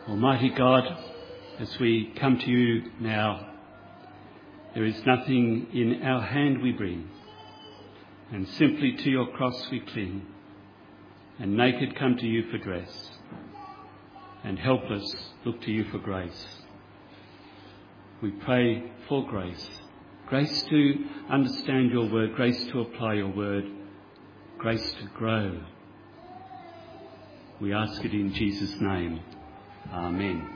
Almighty God, as we come to you now, there is nothing in our hand we bring, and simply to your cross we cling, and naked come to you for dress, and helpless look to you for grace. We pray for grace, grace to understand your word, grace to apply your word, grace to grow. We ask it in Jesus' name. Amen.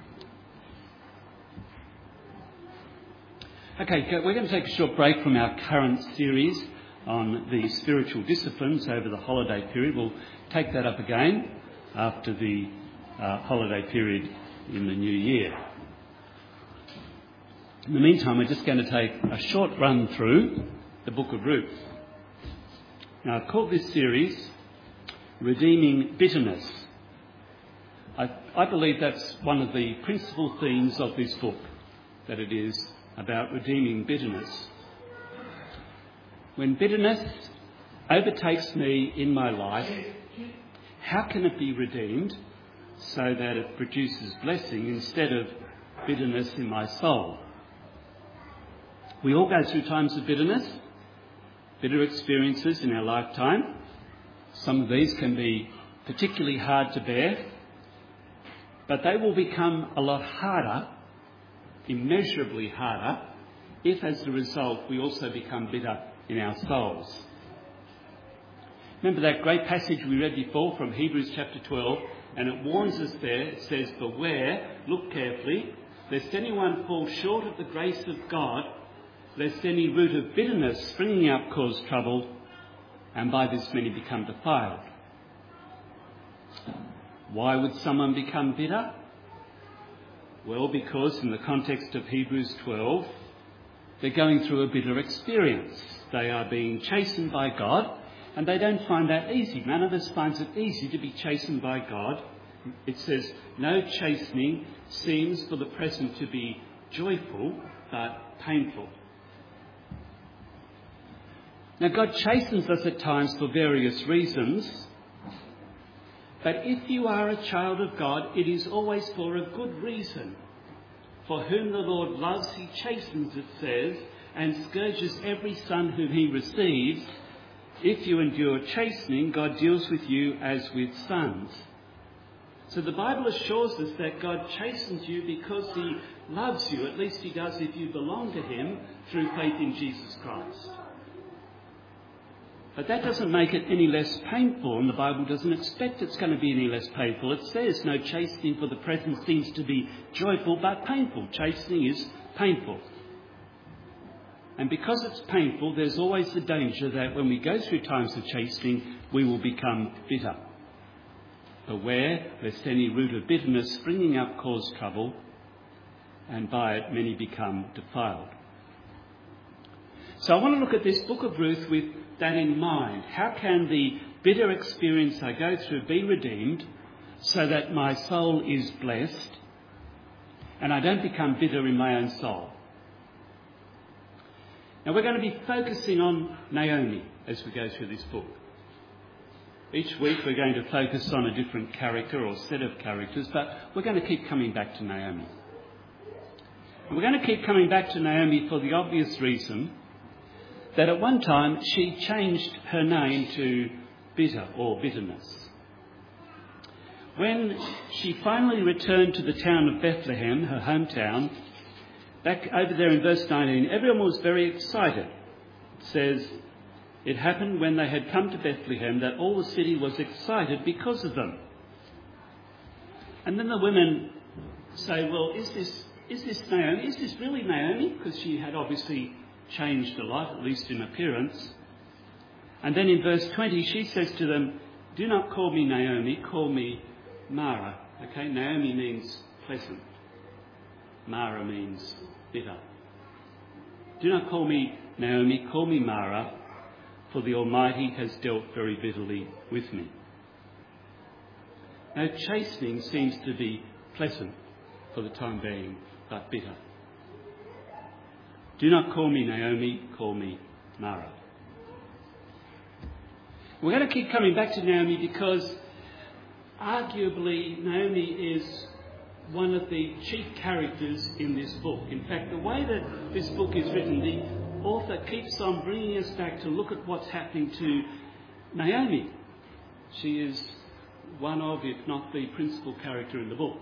Okay, we're going to take a short break from our current series on the spiritual disciplines over the holiday period. We'll take that up again after the holiday period in the new year. In the meantime, we're just going to take a short run through the book of Ruth. Now, I've called this series Redeeming Bitterness. I believe that's one of the principal themes of this book, that it is about redeeming bitterness. When bitterness overtakes me in my life, how can it be redeemed so that it produces blessing instead of bitterness in my soul? We all go through times of bitterness, bitter experiences in our lifetime. Some of these can be particularly hard to bear, but they will become a lot harder, immeasurably harder, if as a result we also become bitter in our souls. Remember that great passage we read before from Hebrews chapter 12, and it warns us there, it says, "Beware, look carefully, lest anyone fall short of the grace of God, lest any root of bitterness springing up cause trouble, and by this many become defiled." Why would someone become bitter? Well, because in the context of Hebrews 12, they're going through a bitter experience. They are being chastened by God, and they don't find that easy. None of us finds it easy to be chastened by God. It says, no chastening seems for the present to be joyful, but painful. Now, God chastens us at times for various reasons. But if you are a child of God, it is always for a good reason. For whom the Lord loves, he chastens, it says, and scourges every son whom he receives. If you endure chastening, God deals with you as with sons. So the Bible assures us that God chastens you because he loves you. At least he does if you belong to him through faith in Jesus Christ. But that doesn't make it any less painful, and the Bible doesn't expect it's going to be any less painful. It says no chastening for the present seems to be joyful, but painful. Chastening is painful. And because it's painful, there's always the danger that when we go through times of chastening, we will become bitter. Beware lest any root of bitterness springing up cause trouble, and by it many become defiled. So I want to look at this book of Ruth with that in mind. How can the bitter experience I go through be redeemed so that my soul is blessed and I don't become bitter in my own soul? Now, we're going to be focusing on Naomi as we go through this book. Each week we're going to focus on a different character or set of characters, but we're going to keep coming back to Naomi. And we're going to keep coming back to Naomi for the obvious reason that at one time she changed her name to Bitter or Bitterness. When she finally returned to the town of Bethlehem, her hometown, back over there in verse 19, everyone was very excited. It says, it happened when they had come to Bethlehem that all the city was excited because of them. And then the women say, well, is this Naomi? Is this really Naomi? Because she had obviously changed a lot, at least in appearance. And then in verse 20, she says to them, do not call me Naomi, call me Mara. Okay, Naomi means pleasant. Mara means bitter. Do not call me Naomi, call me Mara, for the Almighty has dealt very bitterly with me. Now, chastening seems to be pleasant for the time being, but bitter. Do not call me Naomi, call me Mara. We're going to keep coming back to Naomi because arguably Naomi is one of the chief characters in this book. In fact, the way that this book is written, the author keeps on bringing us back to look at what's happening to Naomi. She is one of, if not the principal character in the book.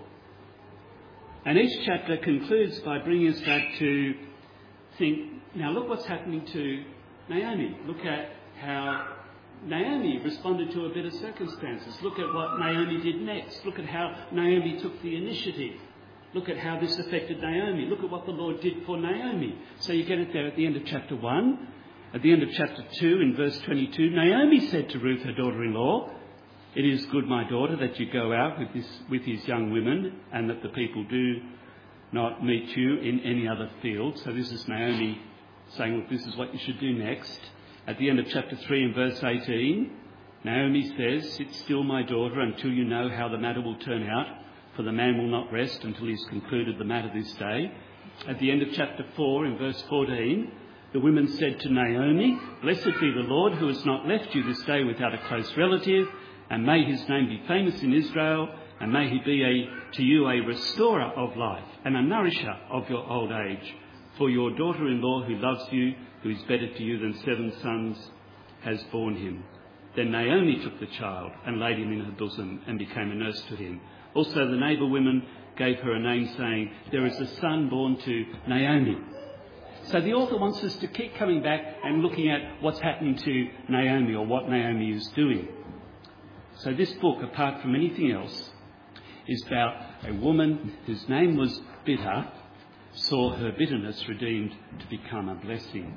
And each chapter concludes by bringing us back to think, now look what's happening to Naomi. Look at how Naomi responded to a bit of circumstances. Look at what Naomi did next. Look at how Naomi took the initiative. Look at how this affected Naomi. Look at what the Lord did for Naomi. So you get it there at the end of chapter 1. At the end of chapter 2, in verse 22, Naomi said to Ruth, her daughter-in-law, "It is good, my daughter, that you go out with these young women, and that the people do not meet you in any other field." So this is Naomi saying, look, this is what you should do next. At the end of chapter 3 in verse 18, Naomi says, "Sit still, my daughter, until you know how the matter will turn out, for the man will not rest until he's concluded the matter this day." At the end of chapter 4 in verse 14, the women said to Naomi, "Blessed be the Lord who has not left you this day without a close relative, and may his name be famous in Israel, and may he be to you a restorer of life and a nourisher of your old age. For your daughter-in-law who loves you, who is better to you than 7 sons, has borne him." Then Naomi took the child and laid him in her bosom and became a nurse to him. Also the neighbour women gave her a name, saying, "There is a son born to Naomi." So the author wants us to keep coming back and looking at what's happening to Naomi, or what Naomi is doing. So this book, apart from anything else, is about a woman whose name was Bitter, saw her bitterness redeemed to become a blessing.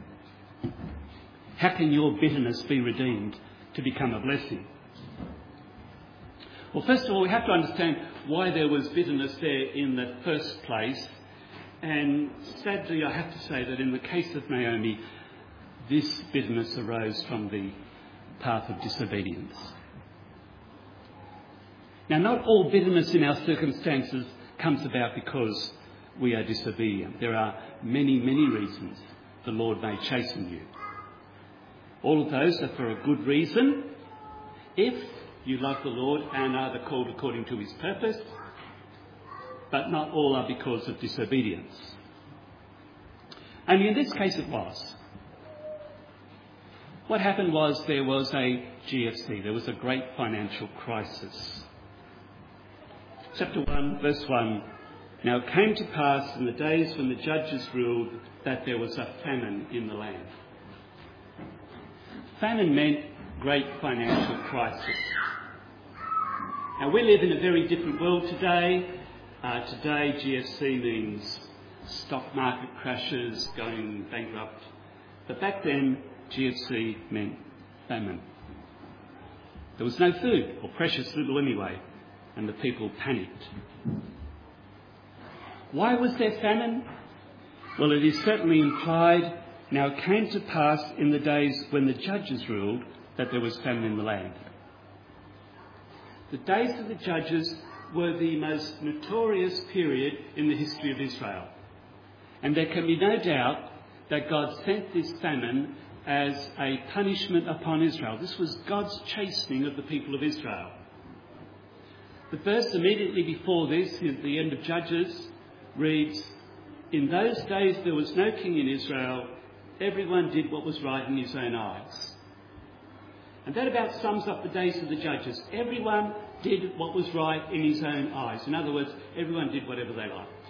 How can your bitterness be redeemed to become a blessing? Well, first of all, we have to understand why there was bitterness there in the first place. And sadly, I have to say that in the case of Naomi, this bitterness arose from the path of disobedience. Now, not all bitterness in our circumstances comes about because we are disobedient. There are many, many reasons the Lord may chasten you. All of those are for a good reason, if you love the Lord and are the called according to his purpose, but not all are because of disobedience. And in this case it was. What happened was there was a GFC, there was a great financial crisis. Chapter 1, verse 1. "Now it came to pass in the days when the judges ruled that there was a famine in the land." Famine meant great financial crisis. Now we live in a very different world today. Today GFC means stock market crashes, going bankrupt. But back then GFC meant famine. There was no food, or precious little anyway, and the people panicked. Why was there famine? Well, it is certainly implied, "Now it came to pass in the days when the judges ruled that there was famine in the land." The days of the judges were the most notorious period in the history of Israel. And there can be no doubt that God sent this famine as a punishment upon Israel. This was God's chastening of the people of Israel. The verse immediately before this, at the end of Judges, reads, "In those days there was no king in Israel. Everyone did what was right in his own eyes." And that about sums up the days of the judges. Everyone did what was right in his own eyes. In other words, everyone did whatever they liked.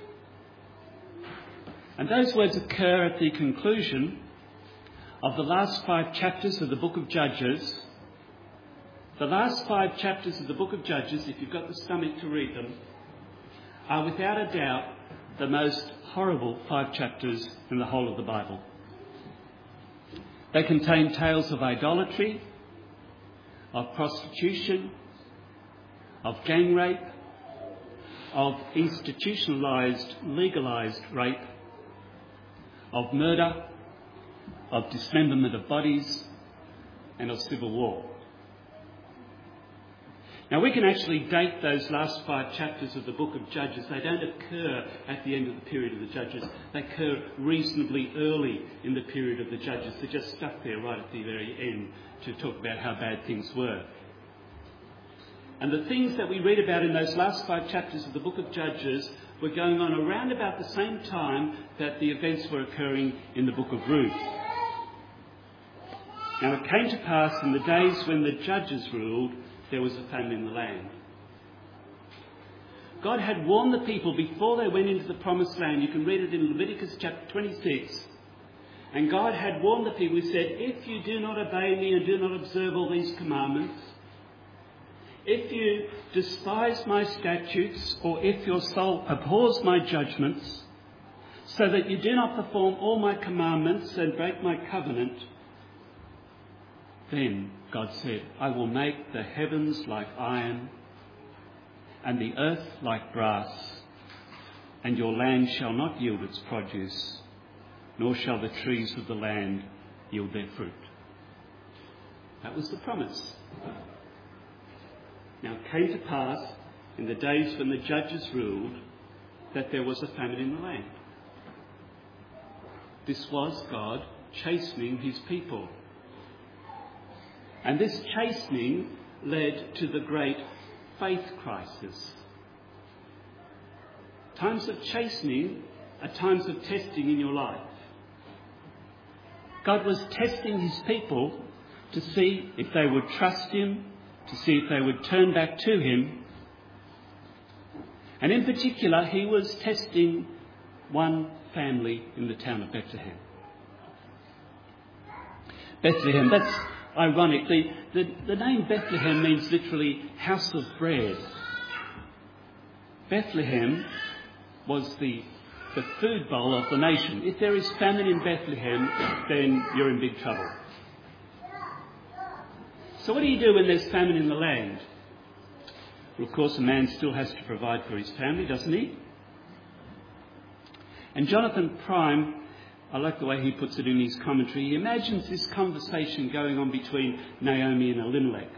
And those words occur at the conclusion of the last 5 chapters of the book of Judges. The last 5 chapters of the book of Judges, if you've got the stomach to read them, are without a doubt the most horrible 5 chapters in the whole of the Bible. They contain tales of idolatry, of prostitution, of gang rape, of institutionalised, legalised rape, of murder, of dismemberment of bodies, and of civil war. Now we can actually date those last 5 chapters of the book of Judges. They don't occur at the end of the period of the Judges. They occur reasonably early in the period of the Judges. They're just stuck there right at the very end to talk about how bad things were. And the things that we read about in those last 5 chapters of the book of Judges were going on around about the same time that the events were occurring in the book of Ruth. Now it came to pass in the days when the judges ruled, there was a famine in the land. God had warned the people before they went into the promised land. You can read it in Leviticus chapter 26. And God had warned the people. He said, if you do not obey me and do not observe all these commandments, if you despise my statutes, or if your soul abhors my judgments, so that you do not perform all my commandments and break my covenant, then, God said, I will make the heavens like iron and the earth like brass, and your land shall not yield its produce, nor shall the trees of the land yield their fruit. That was the promise. Now it came to pass in the days when the judges ruled that there was a famine in the land. This was God chastening his people. And this chastening led to the great faith crisis. Times of chastening are times of testing in your life. God was testing his people to see if they would trust him, to see if they would turn back to him. And in particular, he was testing one family in the town of Bethlehem. Bethlehem, that's ironic. The name Bethlehem means literally house of bread. Bethlehem was the food bowl of the nation. If there is famine in Bethlehem, then you're in big trouble. So what do you do when there's famine in the land? Well, of course, a man still has to provide for his family, doesn't he? And Jonathan Prime, I like the way he puts it in his commentary, he imagines this conversation going on between Naomi and Elimelech.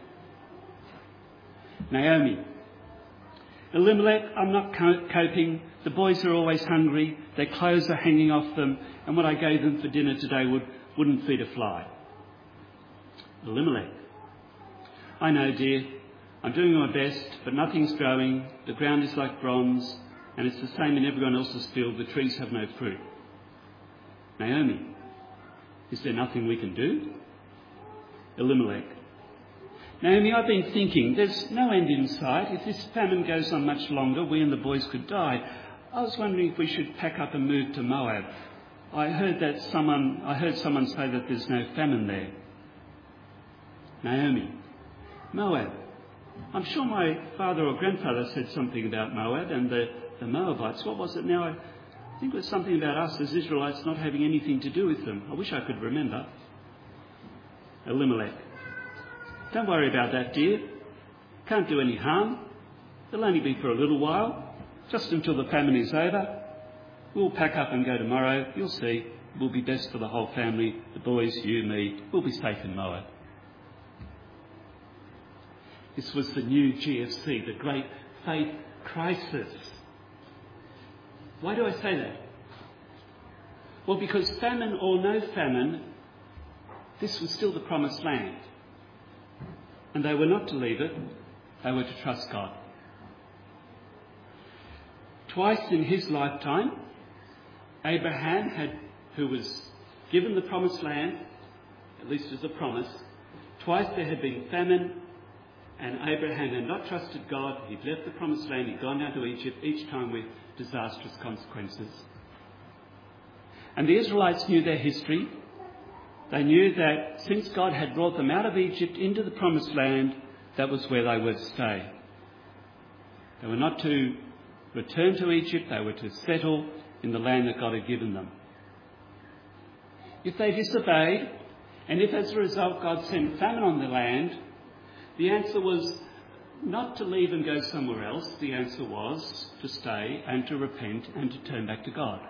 Naomi, Elimelech, I'm not coping. The boys are always hungry. Their clothes are hanging off them. And what I gave them for dinner today wouldn't feed a fly. Elimelech, I know, dear. I'm doing my best, but nothing's growing. The ground is like bronze, and it's the same in everyone else's field. The trees have no fruit. Naomi, is there nothing we can do? Elimelech, Naomi, I've been thinking, there's no end in sight. If this famine goes on much longer, we and the boys could die. I was wondering if we should pack up and move to Moab. I heard someone say that there's no famine there. Naomi, Moab. I'm sure my father or grandfather said something about Moab and the Moabites. What was it now? I think it was something about us as Israelites not having anything to do with them. I wish I could remember. Elimelech, don't worry about that, dear. Can't do any harm. It'll only be for a little while, just until the famine is over. We'll pack up and go tomorrow. You'll see. It will be best for the whole family. The boys, you, me. We'll be safe in Moab. This was the new GFC, the Great Faith Crisis. Why do I say that? Well, because famine or no famine, this was still the promised land. And they were not to leave it, they were to trust God. Twice in his lifetime, Abraham who was given the promised land, at least as a promise, twice there had been famine, and Abraham had not trusted God. He'd left the promised land, he'd gone down to Egypt, each time with disastrous consequences. And the Israelites knew their history. They knew that since God had brought them out of Egypt into the promised land, that was where they were to stay. They were not to return to Egypt, they were to settle in the land that God had given them. If they disobeyed, and if as a result God sent famine on the land, the answer was not to leave and go somewhere else. The answer was to stay and to repent and to turn back to God.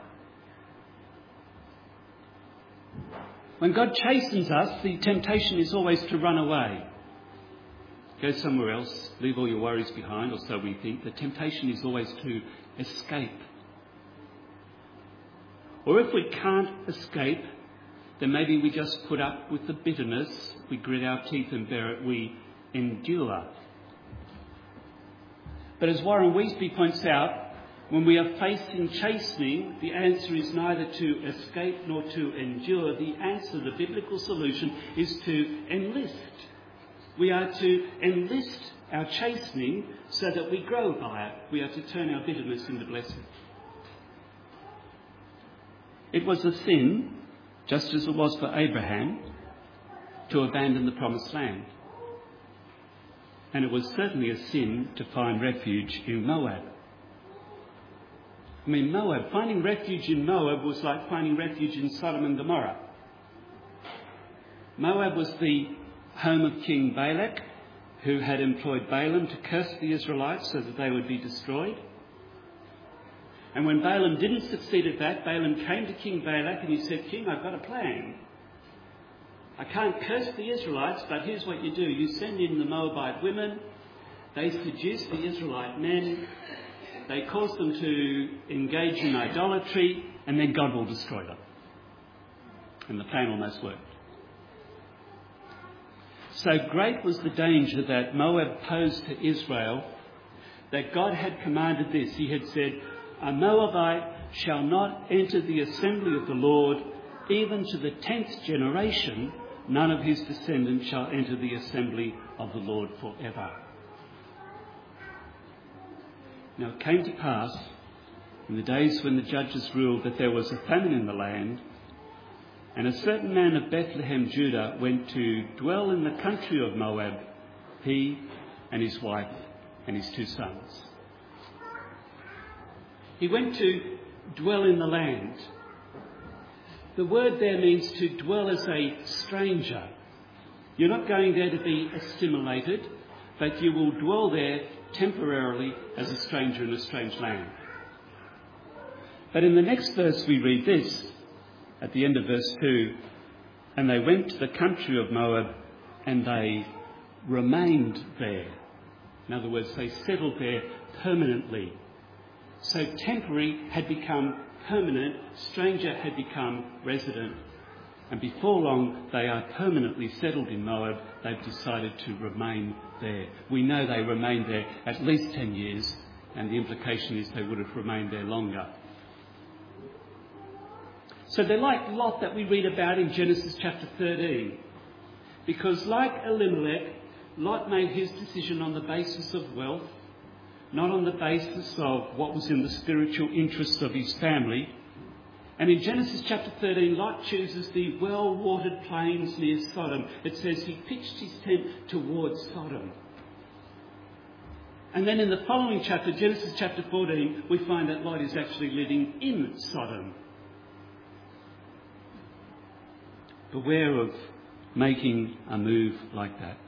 When God chastens us, the temptation is always to run away. Go somewhere else, leave all your worries behind, or so we think. The temptation is always to escape. Or if we can't escape, then maybe we just put up with the bitterness, we grit our teeth and bear it, we endure. But as Warren Wiersbe points out, when we are facing chastening, the answer is neither to escape nor to endure. The answer, the biblical solution, is to enlist. We are to enlist our chastening so that we grow by it. We are to turn our bitterness into blessing. It was a sin, just as it was for Abraham, to abandon the promised land. And it was certainly a sin to find refuge in Moab. I mean, Moab, finding refuge in Moab was like finding refuge in Sodom and Gomorrah. Moab was the home of King Balak, who had employed Balaam to curse the Israelites so that they would be destroyed. And when Balaam didn't succeed at that, Balaam came to King Balak and he said, "King, I've got a plan. I can't curse the Israelites, but here's what you do. You send in the Moabite women, they seduce the Israelite men, they cause them to engage in idolatry, and then God will destroy them." And the plan almost worked. So great was the danger that Moab posed to Israel that God had commanded this. He had said, "A Moabite shall not enter the assembly of the Lord, even to the 10th generation. None of his descendants shall enter the assembly of the Lord forever." Now it came to pass in the days when the judges ruled that there was a famine in the land, and a certain man of Bethlehem, Judah, went to dwell in the country of Moab, he and his wife and his 2 sons. He went to dwell in the land. The word there means to dwell as a stranger. You're not going there to be assimilated, but you will dwell there temporarily as a stranger in a strange land. But in the next verse we read this, at the end of verse 2, "And they went to the country of Moab, and they remained there." In other words, they settled there permanently. So temporary had become permanent, stranger had become resident. And before long, they are permanently settled in Moab. They've decided to remain there. We know they remained there at least 10 years, and the implication is they would have remained there longer. So they're like Lot that we read about in Genesis chapter 13. Because like Elimelech, Lot made his decision on the basis of wealth, not on the basis of what was in the spiritual interests of his family. And in Genesis chapter 13, Lot chooses the well-watered plains near Sodom. It says he pitched his tent towards Sodom. And then in the following chapter, Genesis chapter 14, we find that Lot is actually living in Sodom. Beware of making a move like that.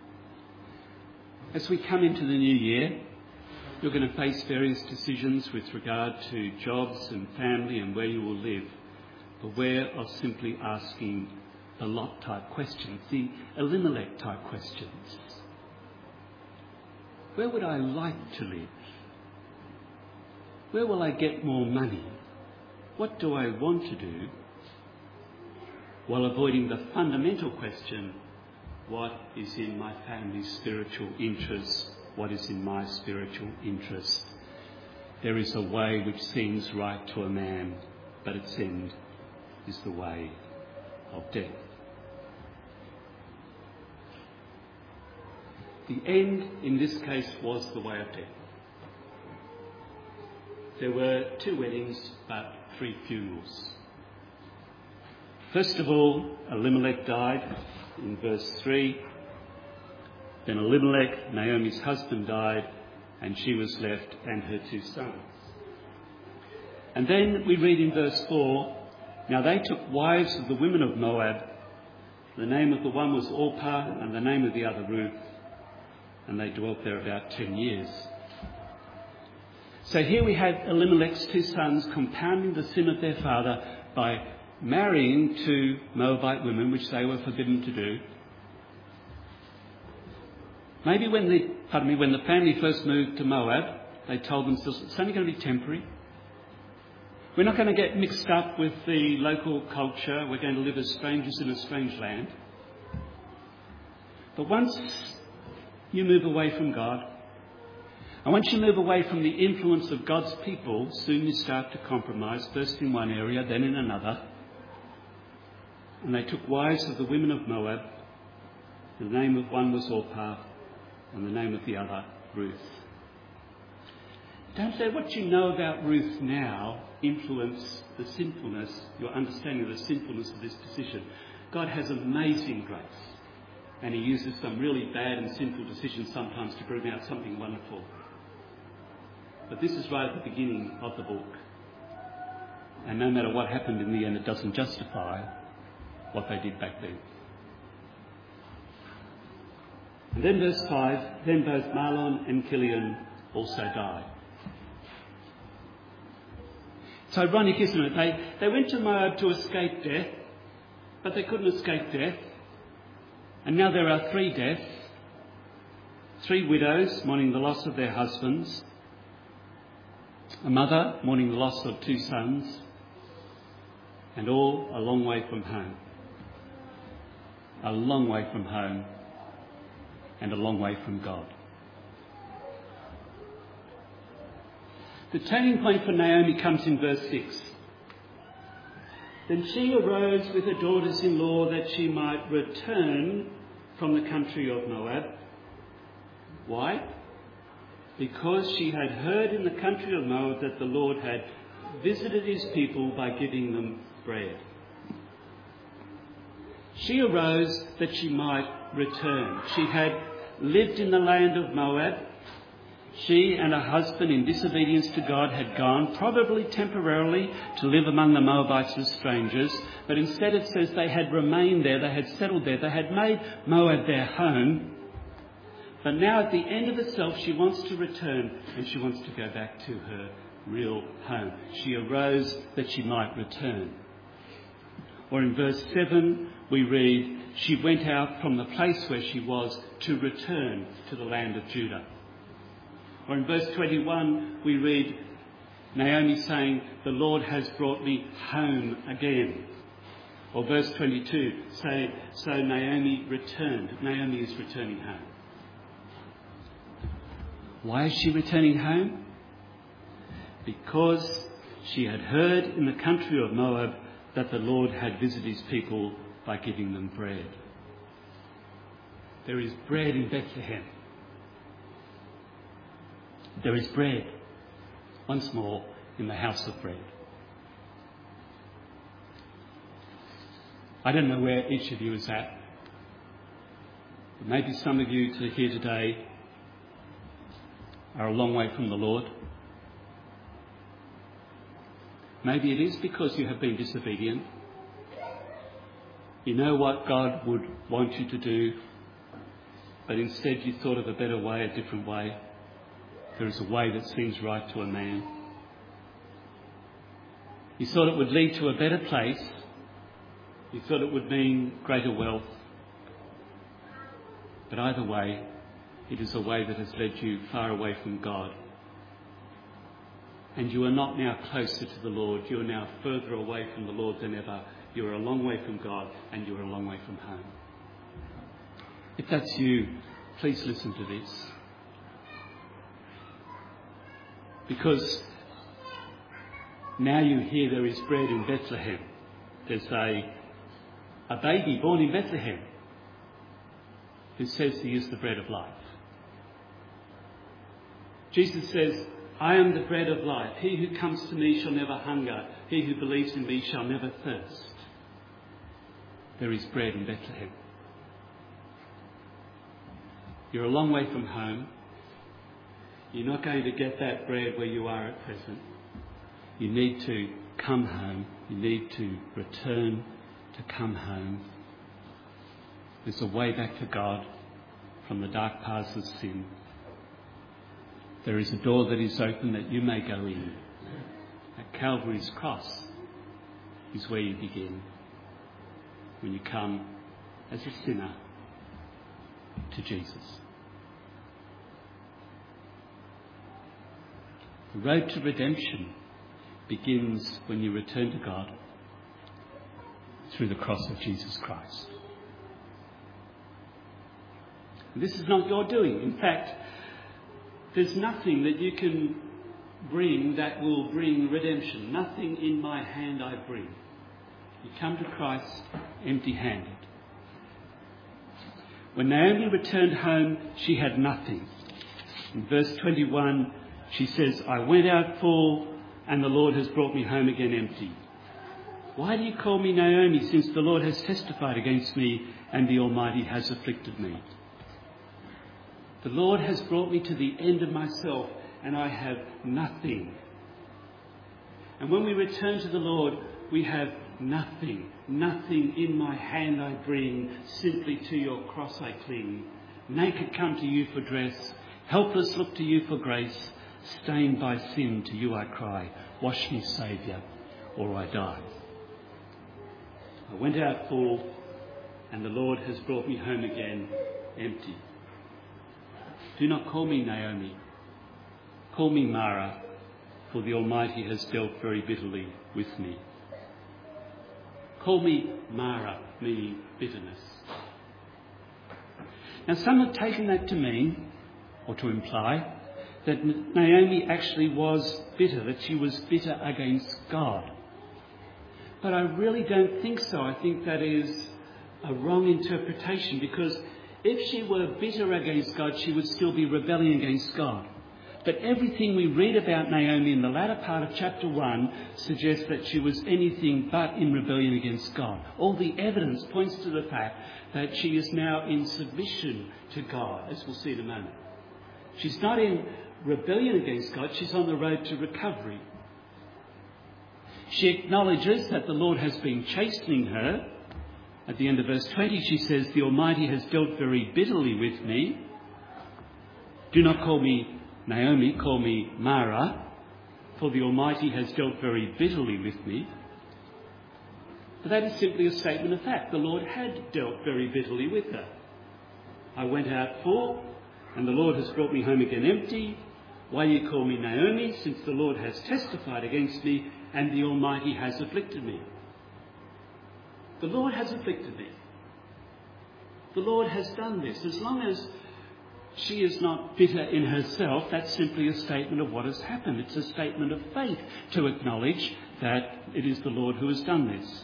As we come into the new year, you're going to face various decisions with regard to jobs and family and where you will live. Beware of simply asking the Lot type questions, the Elimelech type questions. Where would I like to live? Where will I get more money? What do I want to do? While avoiding the fundamental question, what is in my family's spiritual interest? What is in my spiritual interest? There is a way which seems right to a man, but its end is the way of death. The end, in this case, was the way of death. There were 2 weddings, but 3 funerals. First of all, Elimelech died in verse 3. Then Elimelech, Naomi's husband, died, and she was left and her 2 sons. And then we read in verse 4, "Now they took wives of the women of Moab. The name of the one was Orpah, and the name of the other Ruth. And they dwelt there about 10 years. So here we have Elimelech's 2 sons compounding the sin of their father by marrying 2 Moabite women, which they were forbidden to do. Maybe when the family first moved to Moab, they told themselves, it's only going to be temporary. We're not going to get mixed up with the local culture. We're going to live as strangers in a strange land. But once you move away from God, And once you move away from the influence of God's people, soon you start to compromise, first in one area, then in another. And they took wives of the women of Moab. The name of one was Orpah, and the name of the other, Ruth. Don't let what you know about Ruth now influence the sinfulness, your understanding of the sinfulness of this decision. God has amazing grace, and he uses some really bad and sinful decisions sometimes to bring out something wonderful. But this is right at the beginning of the book. And no matter what happened in the end, it doesn't justify what they did back then. And then verse 5, then both Mahlon and Chilion also died. It's ironic, isn't it? They went to Moab to escape death, but they couldn't escape death. And now there are 3 deaths, 3 widows mourning the loss of their husbands, a mother mourning the loss of 2 sons, and all a long way from home. A long way from home and a long way from God. The turning point for Naomi comes in verse 6. Then she arose with her daughters-in-law that she might return from the country of Moab. Why? Because she had heard in the country of Moab that the Lord had visited his people by giving them bread. She arose that she might return. She had lived in the land of Moab. She and her husband, in disobedience to God, had gone, probably temporarily, to live among the Moabites as strangers. But instead it says they had remained there, they had settled there, they had made Moab their home. But now at the end of herself, she wants to return and she wants to go back to her real home. She arose that she might return. Or in verse 7, we read, she went out from the place where she was to return to the land of Judah. Or in verse 21, we read Naomi saying, the Lord has brought me home again. Or verse 22, so Naomi returned. Naomi is returning home. Why is she returning home? Because she had heard in the country of Moab that the Lord had visited his people by giving them bread. There is bread in Bethlehem. There is bread, once more, in the house of bread. I don't know where each of you is at. But maybe some of you here today are a long way from the Lord. Maybe it is because you have been disobedient. You know what God would want you to do, but instead you thought of a better way, a different way. There is a way that seems right to a man. You thought it would lead to a better place. You thought it would mean greater wealth. But either way, it is a way that has led you far away from God. And you are not now closer to the Lord. You are now further away from the Lord than ever. You are a long way from God and you are a long way from home. If that's you, please listen to this. Because now you hear there is bread in Bethlehem. There's a baby born in Bethlehem who says he is the bread of life. Jesus says, I am the bread of life. He who comes to me shall never hunger. He who believes in me shall never thirst. There is bread in Bethlehem. You're a long way from home. You're not going to get that bread where you are at present. You need to come home. You need to return to come home. There's a way back to God from the dark paths of sin. There is a door that is open that you may go in. At Calvary's cross is where you begin. When you come as a sinner to Jesus. The road to redemption begins when you return to God through the cross of Jesus Christ. And this is not your doing. In fact, There's nothing that you can bring that will bring redemption. Nothing in my hand I bring. You come to Christ empty-handed. When Naomi returned home, she had nothing. In verse 21, she says, I went out full, and the Lord has brought me home again empty. Why do you call me Naomi, since the Lord has testified against me and the Almighty has afflicted me? The Lord has brought me to the end of myself, and I have nothing. And when we return to the Lord, we have nothing. Nothing in my hand I bring, simply to your cross I cling. Naked come to you for dress, helpless look to you for grace. Stained by sin, to you I cry, wash me, Saviour, or I die. I went out full, and the Lord has brought me home again empty. Do not call me Naomi. Call me Mara, for the Almighty has dealt very bitterly with me. Call me Mara, meaning bitterness. Now some have taken that to mean, or to imply, that Naomi actually was bitter, that she was bitter against God. But I really don't think so. I think that is a wrong interpretation, because if she were bitter against God, she would still be rebelling against God. But everything we read about Naomi in the latter part of chapter 1 suggests that she was anything but in rebellion against God. All the evidence points to the fact that she is now in submission to God, as we'll see in a moment. She's not in rebellion against God, she's on the road to recovery. She acknowledges that the Lord has been chastening her. At the end of verse 20 she says, the Almighty has dealt very bitterly with me. Do not call me Naomi, call me Mara, for the Almighty has dealt very bitterly with me. But that is simply a statement of fact. The Lord had dealt very bitterly with her. I went out full, and the Lord has brought me home again empty. Why do you call me Naomi, since the Lord has testified against me and the Almighty has afflicted me? The Lord has afflicted me. The Lord has done this. As long as she is not bitter in herself, that's simply a statement of what has happened. It's a statement of faith to acknowledge that it is the Lord who has done this.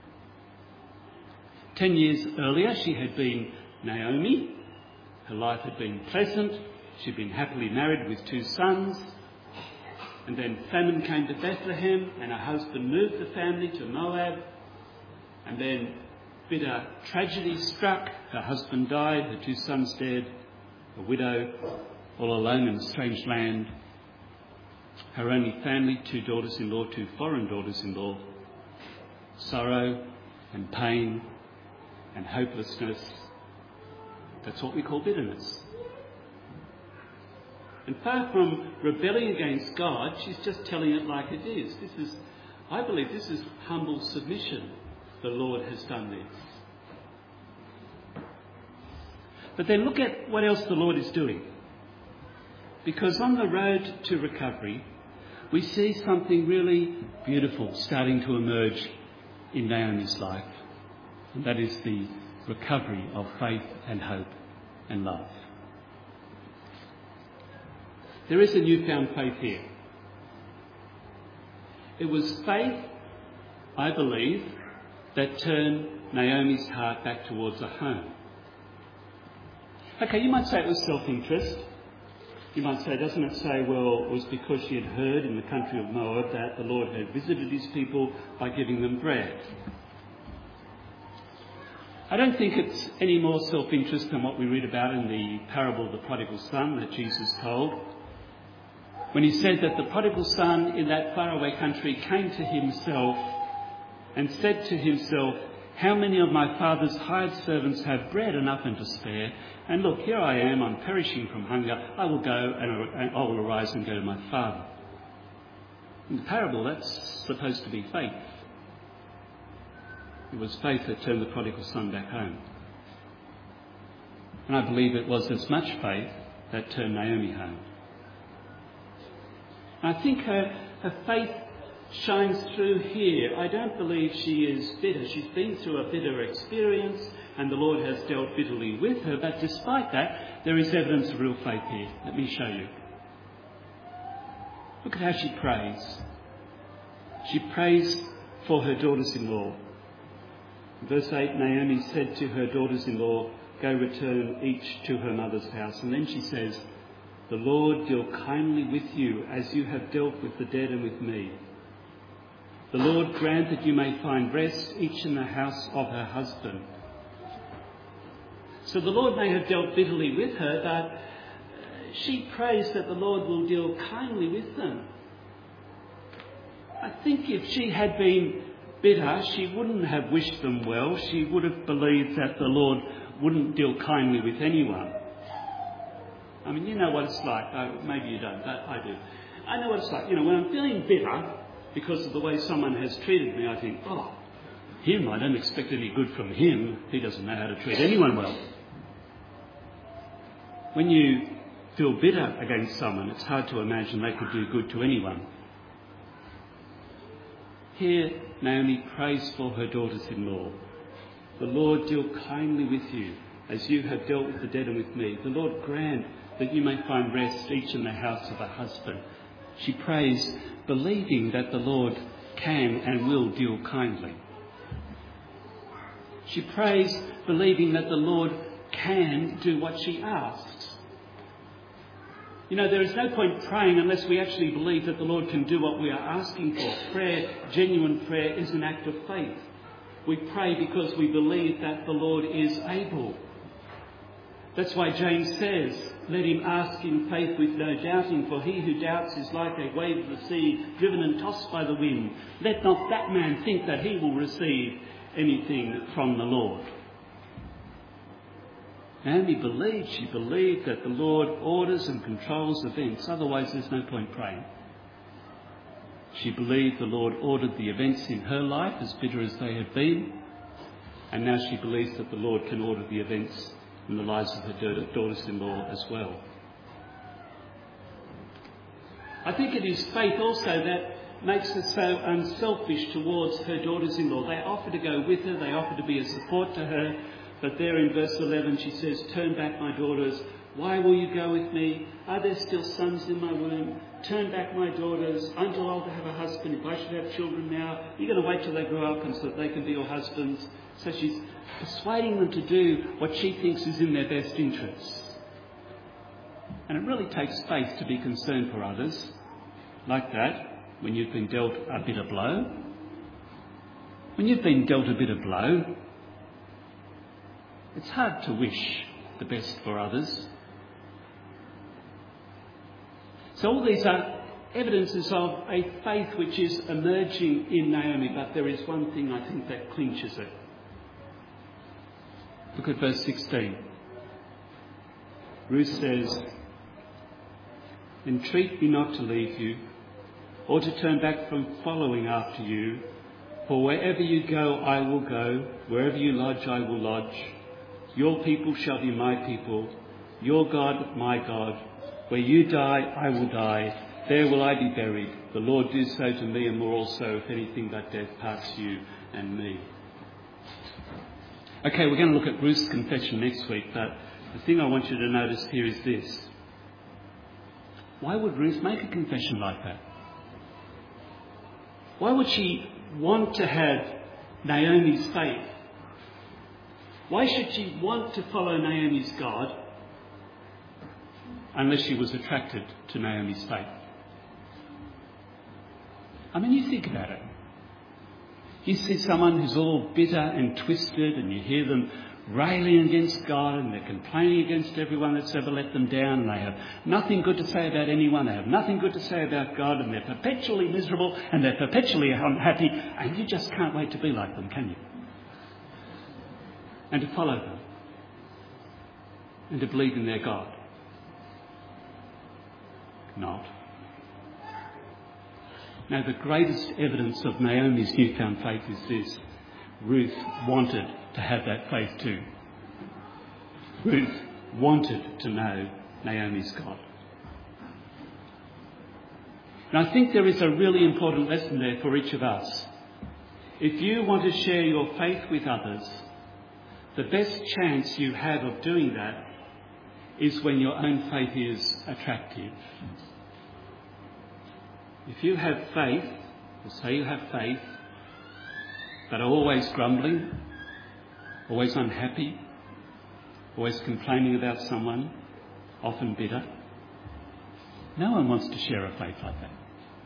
10 years earlier, she had been Naomi. Her life had been pleasant. She'd been happily married with 2 sons. And then famine came to Bethlehem, and her husband moved the family to Moab. And then bitter tragedy struck. Her husband died, her 2 sons dead, a widow, all alone in a strange land. Her only family, 2 daughters-in-law, 2 foreign daughters-in-law. Sorrow and pain and hopelessness. That's what we call bitterness. And far from rebelling against God, she's just telling it like it is. I believe this is humble submission. The Lord has done this. But then look at what else the Lord is doing. Because on the road to recovery, we see something really beautiful starting to emerge in Naomi's life. And that is the recovery of faith and hope and love. There is a newfound faith here. It was faith, I believe, that turned Naomi's heart back towards a home. Okay, you might say it was self-interest. You might say, doesn't it say, well, it was because she had heard in the country of Moab that the Lord had visited his people by giving them bread. I don't think it's any more self-interest than what we read about in the parable of the prodigal son that Jesus told, when he said that the prodigal son in that faraway country came to himself and said to himself, how many of my father's hired servants have bread enough and to spare? And look, here I am, I'm perishing from hunger. I will go and I will arise and go to my father. In the parable, that's supposed to be faith. It was faith that turned the prodigal son back home. And I believe it was as much faith that turned Naomi home. And I think her faith shines through here. I don't believe she is bitter. She's been through a bitter experience and the Lord has dealt bitterly with her. But despite that, there is evidence of real faith here. Let me show you. Look at how she prays. She prays for her daughters-in-law. Verse 8, Naomi said to her daughters-in-law, "Go return each to her mother's house." And then she says, "The Lord deal kindly with you as you have dealt with the dead and with me. The Lord grant that you may find rest each in the house of her husband." So the Lord may have dealt bitterly with her, but she prays that the Lord will deal kindly with them. I think if she had been bitter, she wouldn't have wished them well. She would have believed that the Lord wouldn't deal kindly with anyone. I mean, you know what it's like. Maybe you don't, but I do. I know what it's like. When I'm feeling bitter because of the way someone has treated me, I think, oh, him, I don't expect any good from him. He doesn't know how to treat anyone well. When you feel bitter against someone, it's hard to imagine they could do good to anyone. Here, Naomi prays for her daughters-in-law. "The Lord deal kindly with you, as you have dealt with the dead and with me. The Lord grant that you may find rest each in the house of a husband." She prays, believing that the Lord can and will deal kindly. She prays, believing that the Lord can do what she asks. There is no point praying unless we actually believe that the Lord can do what we are asking for. Prayer, genuine prayer, is an act of faith. We pray because we believe that the Lord is able. That's why James says, "Let him ask in faith with no doubting, for he who doubts is like a wave of the sea, driven and tossed by the wind. Let not that man think that he will receive anything from the Lord." Naomi believed, she believed that the Lord orders and controls events, otherwise there's no point praying. She believed the Lord ordered the events in her life, as bitter as they had been, and now she believes that the Lord can order the events in the lives of her daughters-in-law as well. I think it is faith also that makes her so unselfish towards her daughters-in-law. They offer to go with her, they offer to be a support to her, but there in verse 11 she says, "Turn back, my daughters. Why will you go with me? Are there still sons in my womb? Turn back, my daughters. I'm too old to have a husband. If I should have children now, you're going to wait till they grow up and so that they can be your husbands." So she's persuading them to do what she thinks is in their best interests. And it really takes faith to be concerned for others like that when you've been dealt a bitter blow. When you've been dealt a bitter blow, it's hard to wish the best for others. So all these are evidences of a faith which is emerging in Naomi, but there is one thing I think that clinches it. Look at verse 16. Ruth says, "Entreat me not to leave you, or to turn back from following after you. For wherever you go, I will go. Wherever you lodge, I will lodge. Your people shall be my people, your God, my God. Where you die, I will die. There will I be buried. The Lord do so to me and more also, if anything but death parts you and me." Okay, we're going to look at Ruth's confession next week, but the thing I want you to notice here is this. Why would Ruth make a confession like that? Why would she want to have Naomi's faith? Why should she want to follow Naomi's God unless she was attracted to Naomi's faith? I mean, you think about it. You see someone who's all bitter and twisted, and you hear them railing against God, and they're complaining against everyone that's ever let them down, and they have nothing good to say about anyone, they have nothing good to say about God, and they're perpetually miserable, and they're perpetually unhappy, and you just can't wait to be like them, can you? And to follow them, and to believe in their God. Not. Now, the greatest evidence of Naomi's newfound faith is this. Ruth wanted to have that faith too. Ruth wanted to know Naomi's God. And I think there is a really important lesson there for each of us. If you want to share your faith with others, the best chance you have of doing that is when your own faith is attractive. If you have faith, or say you have faith, but are always grumbling, always unhappy, always complaining about someone, often bitter, no one wants to share a faith like that.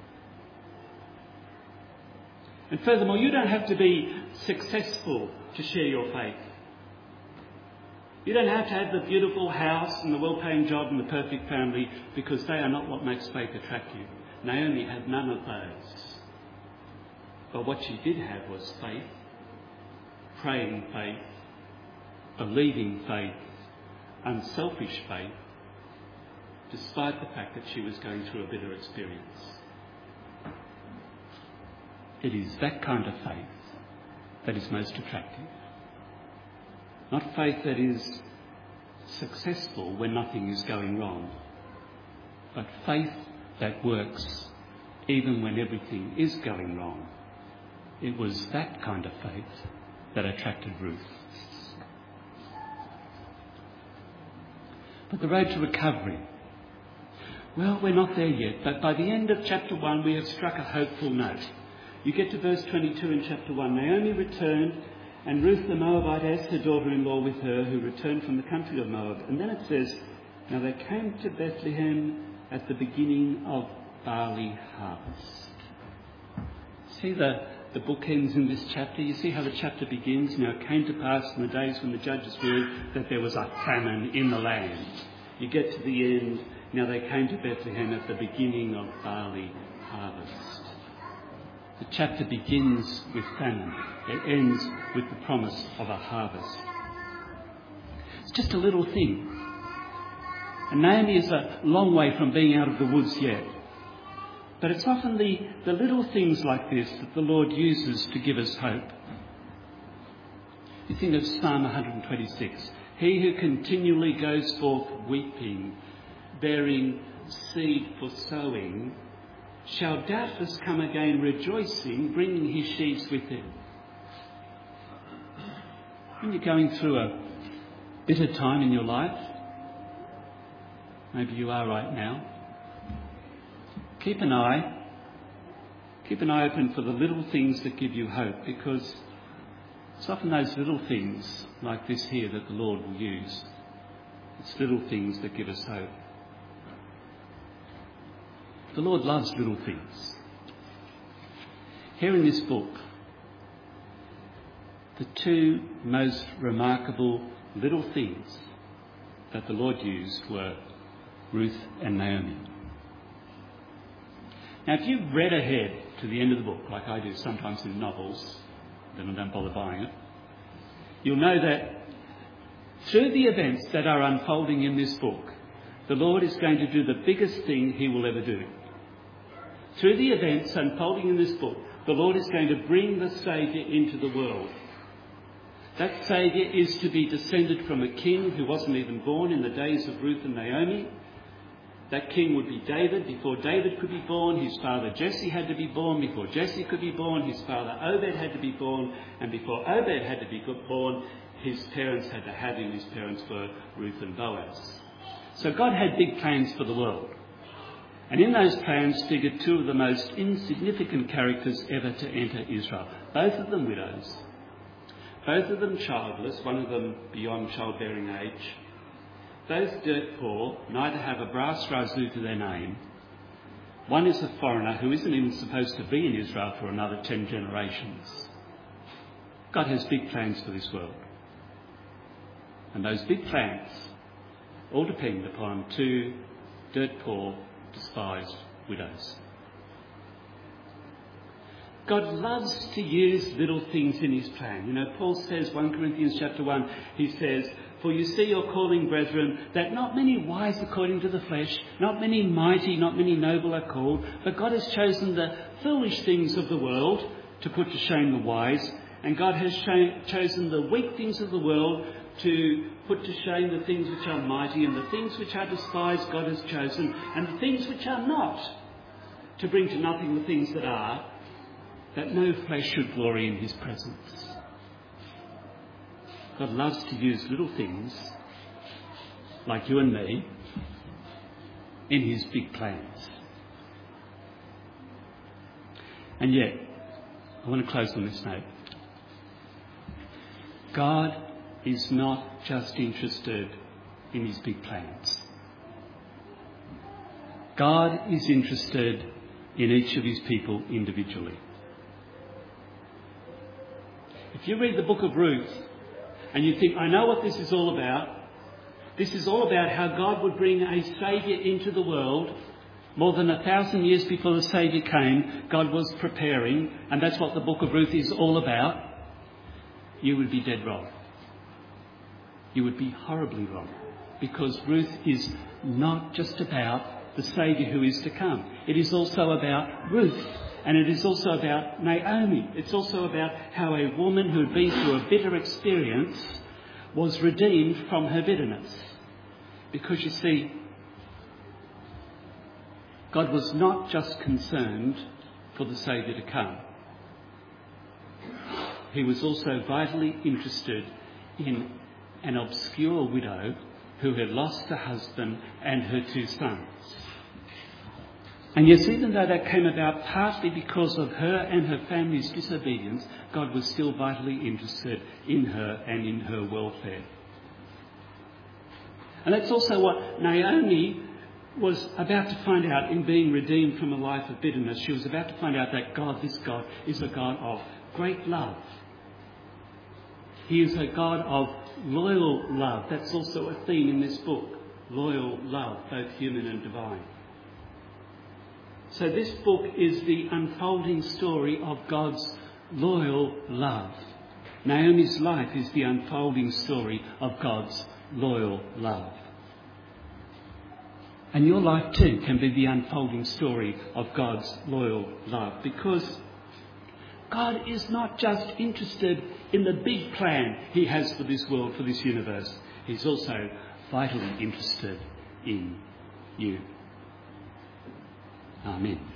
And furthermore, you don't have to be successful to share your faith. You don't have to have the beautiful house and the well-paying job and the perfect family, because they are not what makes faith attract you. Naomi had none of those. But what she did have was faith, praying faith, believing faith, unselfish faith, despite the fact that she was going through a bitter experience. It is that kind of faith that is most attractive. Not faith that is successful when nothing is going wrong, but faith that works even when everything is going wrong. It was that kind of faith that attracted Ruth. But the road to recovery, well, we're not there yet, but by the end of chapter 1 we have struck a hopeful note. You get to verse 22 in chapter 1. Naomi returned, and Ruth the Moabite asked her daughter-in-law with her, who returned from the country of Moab. And then it says, now they came to Bethlehem at the beginning of barley harvest. See the bookends in this chapter? You see how the chapter begins? Now it came to pass in the days when the judges ruled that there was a famine in the land. You get to the end. Now they came to Bethlehem at the beginning of barley harvest. The chapter begins with famine. It ends with the promise of a harvest. It's just a little thing. And Naomi is a long way from being out of the woods yet. But it's often the little things like this that the Lord uses to give us hope. You think of Psalm 126. He who continually goes forth weeping, bearing seed for sowing, shall doubtless come again rejoicing, bringing his sheaves with him. When you're going through a bitter time in your life, maybe you are right now, keep an eye open for the little things that give you hope, because it's often those little things like this here that the Lord will use. It's little things that give us hope. The Lord loves little things. Here in this book, the two most remarkable little things that the Lord used were Ruth and Naomi. Now, if you've read ahead to the end of the book, like I do sometimes in novels, then I don't bother buying it, you'll know that through the events that are unfolding in this book, the Lord is going to do the biggest thing he will ever do. Through the events unfolding in this book, the Lord is going to bring the Saviour into the world. That Saviour is to be descended from a king who wasn't even born in the days of Ruth and Naomi. That king would be David. Before David could be born, his father Jesse had to be born. Before Jesse could be born, his father Obed had to be born. And before Obed had to be born, his parents had to have him. His parents were Ruth and Boaz. So God had big plans for the world. And in those plans figured two of the most insignificant characters ever to enter Israel. Both of them widows. Both of them childless, one of them beyond childbearing age. Both dirt poor, neither have a brass razoo to their name. One is a foreigner who isn't even supposed to be in Israel for another 10 generations. God has big plans for this world. And those big plans all depend upon two dirt poor, despised widows. God loves to use little things in his plan. You know, Paul says, 1 Corinthians chapter 1, he says, for you see your calling, brethren, that not many wise according to the flesh, not many mighty, not many noble are called, but God has chosen the foolish things of the world to put to shame the wise, and God has chosen the weak things of the world to put to shame the things which are mighty, and the things which are despised God has chosen, and the things which are not, to bring to nothing the things that are, that no flesh should glory in his presence. God loves to use little things, like you and me, in his big plans. And yet, I want to close on this note. God is not just interested in his big plans. God is interested in each of his people individually. If you read the book of Ruth and you think, I know what this is all about. This is all about how God would bring a Saviour into the world. More than 1,000 years before the Saviour came, God was preparing, and that's what the book of Ruth is all about. You would be dead wrong. You would be horribly wrong. Because Ruth is not just about the Saviour who is to come. It is also about Ruth. And it is also about Naomi. It's also about how a woman who had been through a bitter experience was redeemed from her bitterness. Because you see, God was not just concerned for the Saviour to come. He was also vitally interested in an obscure widow who had lost her husband and her 2 sons. And yes, even though that came about partly because of her and her family's disobedience, God was still vitally interested in her and in her welfare. And that's also what Naomi was about to find out in being redeemed from a life of bitterness. She was about to find out that God, this God, is a God of great love. He is a God of loyal love. That's also a theme in this book. Loyal love, both human and divine. So this book is the unfolding story of God's loyal love. Naomi's life is the unfolding story of God's loyal love. And your life too can be the unfolding story of God's loyal love, because God is not just interested in the big plan he has for this world, for this universe. He's also vitally interested in you. Amen.